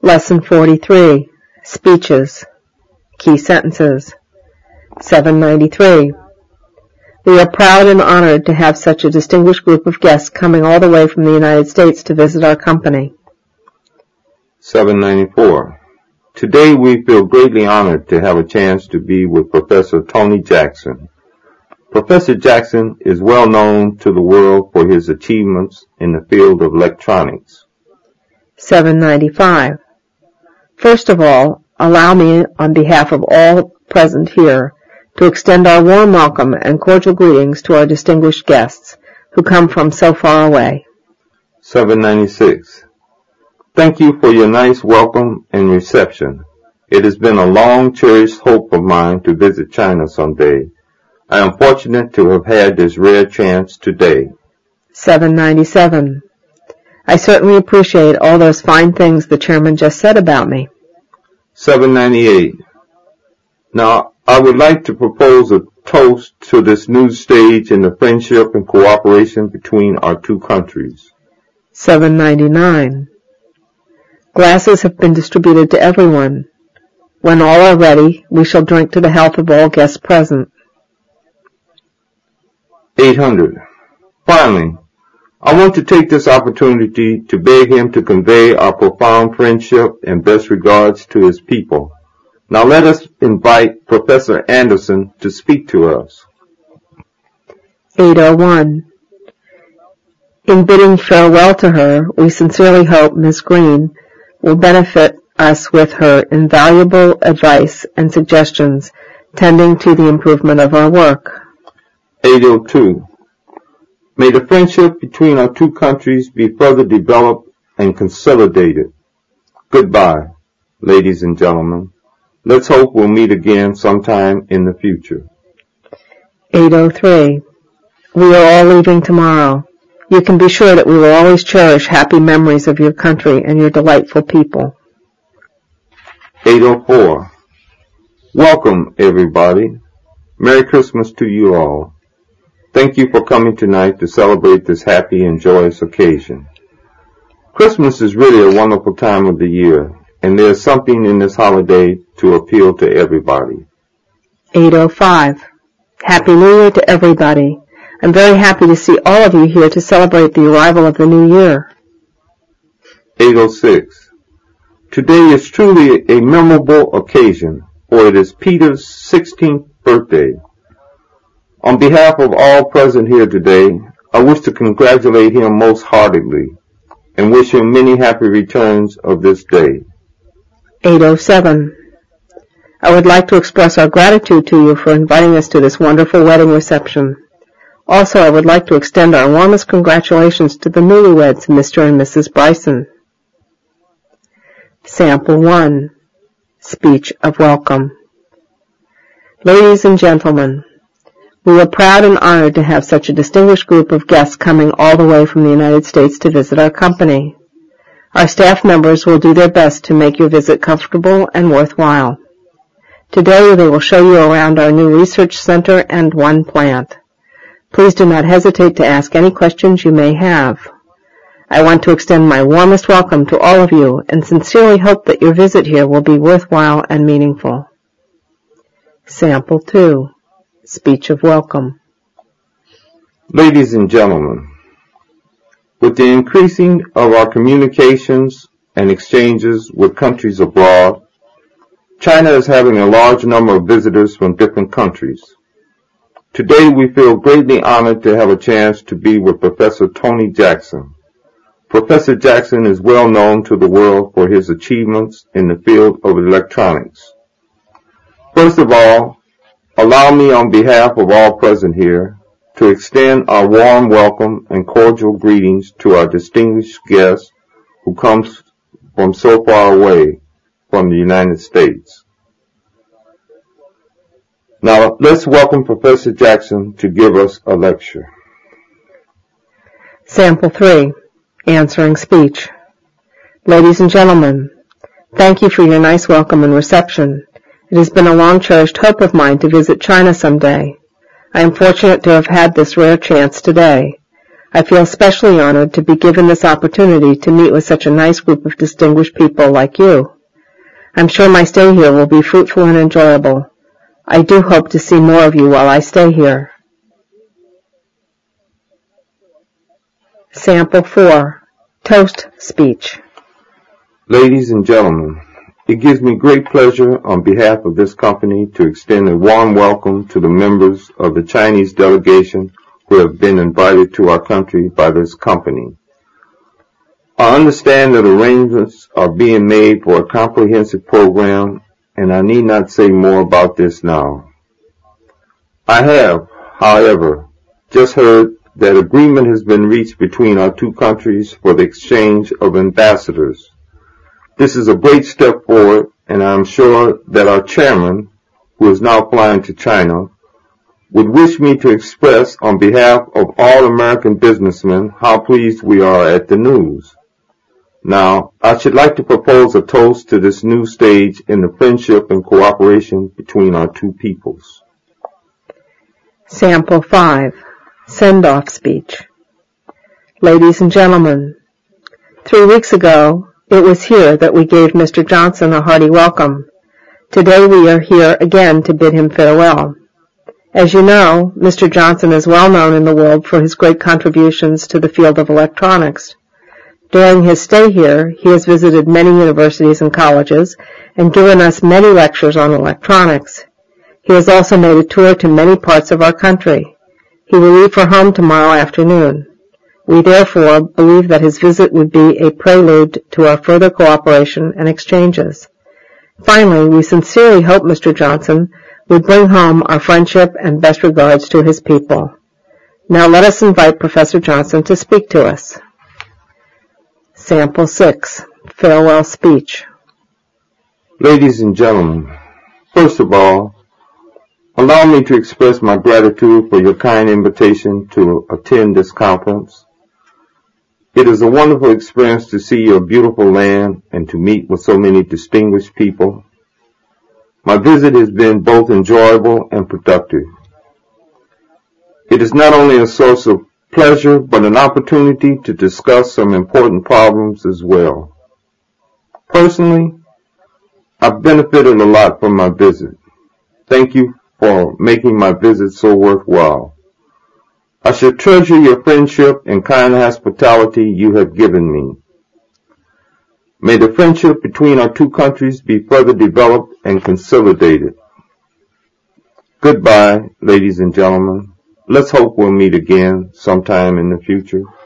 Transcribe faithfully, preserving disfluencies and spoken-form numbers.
Lesson forty-three, Speeches, Key Sentences. seven ninety-three. We are proud and honored to have such a distinguished group of guests coming all the way from the United States to visit our company. seven ninety-four. Today we feel greatly honored to have a chance to be with Professor Tony Jackson. Professor Jackson is well known to the world for his achievements in the field of electronics. seven ninety-five. First of all, allow me, on behalf of all present here, to extend our warm welcome and cordial greetings to our distinguished guests who come from so far away. seven ninety-six. Thank you for your nice welcome and reception. It has been a long cherished hope of mine to visit China someday. I am fortunate to have had this rare chance today. seven ninety-seven. I certainly appreciate all those fine things the chairman just said about me. seven ninety-eight. Now, I would like to propose a toast to this new stage in the friendship and cooperation between our two countries. seven ninety-nine. Glasses have been distributed to everyone. When all are ready, we shall drink to the health of all guests present. eight hundred. Finally, I want to take this opportunity to beg him to convey our profound friendship and best regards to his people. Now let us invite Professor Anderson to speak to us. eight oh one. In bidding farewell to her, we sincerely hope Miss Green will benefit us with her invaluable advice and suggestions tending to the improvement of our work. eight oh two. May the friendship between our two countries be further developed and consolidated. Goodbye, ladies and gentlemen. Let's hope we'll meet again sometime in the future. eight oh three. We are all leaving tomorrow. You can be sure that we will always cherish happy memories of your country and your delightful people. eight oh four. Welcome, everybody. Merry Christmas to you all. Thank you for coming tonight to celebrate this happy and joyous occasion. Christmas is really a wonderful time of the year, and there's something in this holiday to appeal to everybody. eight oh five. Happy New Year to everybody. I'm very happy to see all of you here to celebrate the arrival of the new year. eight oh six. Today is truly a memorable occasion, for it is Peter's sixteenth birthday. On behalf of all present here today, I wish to congratulate him most heartily and wish him many happy returns of this day. eight oh seven. I would like to express our gratitude to you for inviting us to this wonderful wedding reception. Also, I would like to extend our warmest congratulations to the newlyweds, Mister and Missus Bryson. Sample one. Speech of Welcome. Ladies and gentlemen, we are proud and honored to have such a distinguished group of guests coming all the way from the United States to visit our company. Our staff members will do their best to make your visit comfortable and worthwhile. Today they will show you around our new research center and one plant. Please do not hesitate to ask any questions you may have. I want to extend my warmest welcome to all of you and sincerely hope that your visit here will be worthwhile and meaningful. Sample two. Speech of Welcome. Ladies and gentlemen, with the increasing of our communications and exchanges with countries abroad, China is having a large number of visitors from different countries. Today we feel greatly honored to have a chance to be with Professor Tony Jackson. Professor Jackson is well known to the world for his achievements in the field of electronics. First of all, allow me on behalf of all present here to extend our warm welcome and cordial greetings to our distinguished guest who comes from so far away from the United States. Now, let's welcome Professor Jackson to give us a lecture. Sample three. Answering Speech. Ladies and gentlemen, thank you for your nice welcome and reception. It has been a long-cherished hope of mine to visit China someday. I am fortunate to have had this rare chance today. I feel especially honored to be given this opportunity to meet with such a nice group of distinguished people like you. I'm sure my stay here will be fruitful and enjoyable. I do hope to see more of you while I stay here. Sample four. Toast Speech. Ladies and gentlemen, it gives me great pleasure on behalf of this company to extend a warm welcome to the members of the Chinese delegation who have been invited to our country by this company. I understand that arrangements are being made for a comprehensive program, and I need not say more about this now. I have, however, just heard that agreement has been reached between our two countries for the exchange of ambassadors. This is a great step forward, and I am sure that our chairman, who is now flying to China, would wish me to express on behalf of all American businessmen how pleased we are at the news. Now, I should like to propose a toast to this new stage in the friendship and cooperation between our two peoples. Sample five. Send-off Speech. Ladies and gentlemen, three weeks ago, it was here that we gave Mister Johnson a hearty welcome. Today we are here again to bid him farewell. As you know, Mister Johnson is well known in the world for his great contributions to the field of electronics. During his stay here, he has visited many universities and colleges and given us many lectures on electronics. He has also made a tour to many parts of our country. He will leave for home tomorrow afternoon. We therefore believe that his visit would be a prelude to our further cooperation and exchanges. Finally, we sincerely hope Mister Johnson would bring home our friendship and best regards to his people. Now let us invite Professor Johnson to speak to us. Sample six. Farewell Speech. Ladies and gentlemen, first of all, allow me to express my gratitude for your kind invitation to attend this conference. It is a wonderful experience to see your beautiful land and to meet with so many distinguished people. My visit has been both enjoyable and productive. It is not only a source of pleasure, but an opportunity to discuss some important problems as well. Personally, I've benefited a lot from my visit. Thank you for making my visit so worthwhile. I shall treasure your friendship and kind hospitality you have given me. May the friendship between our two countries be further developed and consolidated. Goodbye, ladies and gentlemen. Let's hope we'll meet again sometime in the future.